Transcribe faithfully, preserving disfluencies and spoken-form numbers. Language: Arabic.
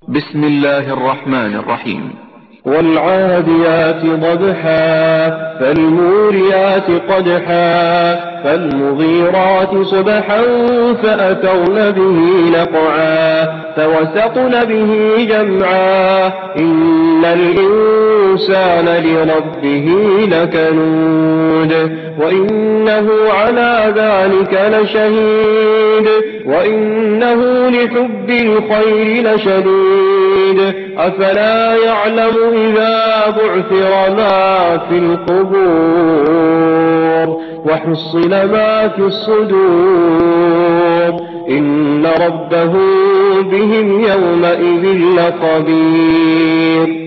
بسم الله الرحمن الرحيم. والعاديات ضبحا فالموريات قدحا فالمغيرات صبحا فأثرن به نقعا فوسطن به جمعا إن الإنسان لربه لكنود وإنه على ذلك لشهيد وإنه لحب الخير لشديد أفلا يعلم إذا بعثر ما في القبور وحصل ما في الصدور إن ربهم بهم يومئذ لخبير.